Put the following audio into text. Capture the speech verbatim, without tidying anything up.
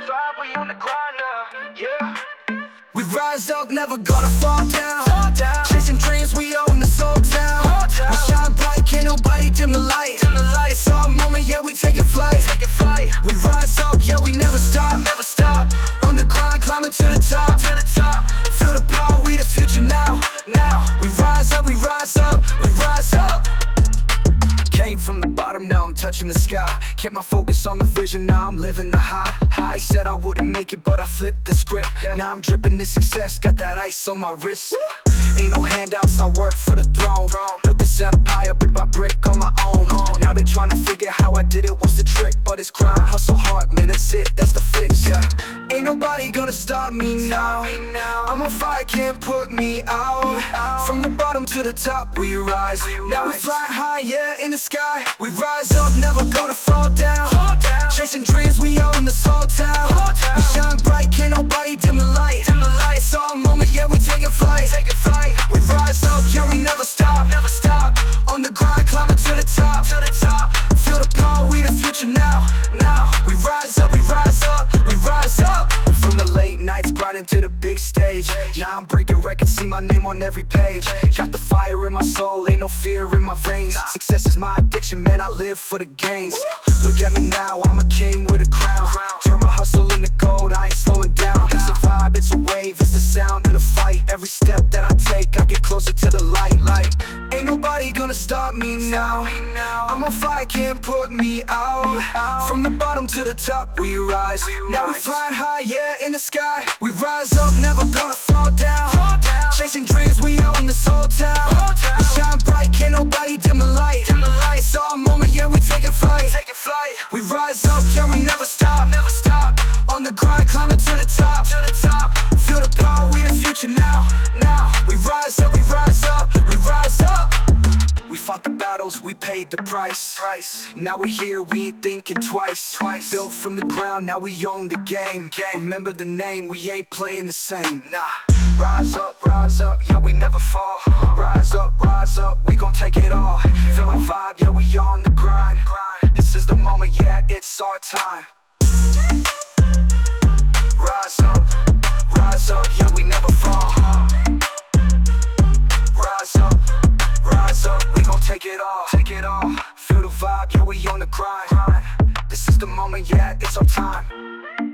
vibe, we on the grind now, yeah. We rise up, never gonna fall down, Fall down. Chasing dreams, we own this whole town. Whole town. We shine bright, can't nobody dim the light. Dim the light. It's our moment, yeah, we taking flight. Take a flight, We rise up, yeah, we never stop. never stop, On the grind, climbing to the top. to the top. Feel the power, we the future now. Now, We rise up, we rise up, we rise up. Came from the bottom, now I'm touching the sky. Kept my focus on the vision, now I'm living the high. High said I wouldn't make it, but I flipped the script. Now I'm dripping this success, got that ice on my wrist. Ain't no handouts, I work for the throne. Built this empire brick by brick on my own. Now they trying to figure how I did it, what's the trick? But it's grind, hustle hard, man, that's it, that's the fix, yeah. Ain't nobody gonna stop me now. I'm on fire, can't put me out. From the bottom to the top, we rise. Now we fly high, yeah, in the sky. We rise up, never gonna fall down. fall down, Chasing dreams, we own this whole town. Whole town. We shine bright, can't nobody dim the light. dim the light, It's our moment, yeah, we taking flight. take a flight, We rise up, yeah, we never stop. never stop, On the grind, climbing to the top. to the top. Feel the power, we the future now. Now we rise up, we rise up, we rise up. From the late nights, grinding to the big stage. Now I'm breaking records, see my name on every page. Got the fire in my soul, ain't no fear in my veins. Success is my addiction, man, I live for the gains. Look at me now, I'm a king with a crown. Turn my hustle into gold, I ain't slowing down. It's a vibe, it's a wave, it's the sound of the fight. Every step that I take, I get closer to the light. Like, ain't nobody gonna stop me now. I'm on fire, can't put me out. From the bottom to the top, we rise. Now we flying high, yeah, in the sky. We rise up, never gonna fall down. Fall down. Chasing dreams, we own this whole town. Whole town. We shine bright, can't nobody dim the light. Dim the light. It's our moment, yeah, we taking flight. Take a flight, We rise up, yeah, we never stop. never stop, On the grind, climbing to the top. to the top. Feel the power, we the future now. Now we rise up, we rise up, we rise up. We fought the battles, we paid the price. Price. Now we here, we ain't thinking twice. Twice. Built from the ground, now we own the game. game. Remember the name, we ain't playing the same. Nah. Rise up, rise up, yeah, we never fall. Rise up, rise up, we gon' take it all. Feel my vibe, yeah, we on the grind. This is the moment, yeah, it's our time. Rise up, rise up, yeah, we never fall. Rise up, rise up, we gon' take it all. Take it all. Feel the vibe, yeah, we on the grind. This is the moment, yeah, it's our time.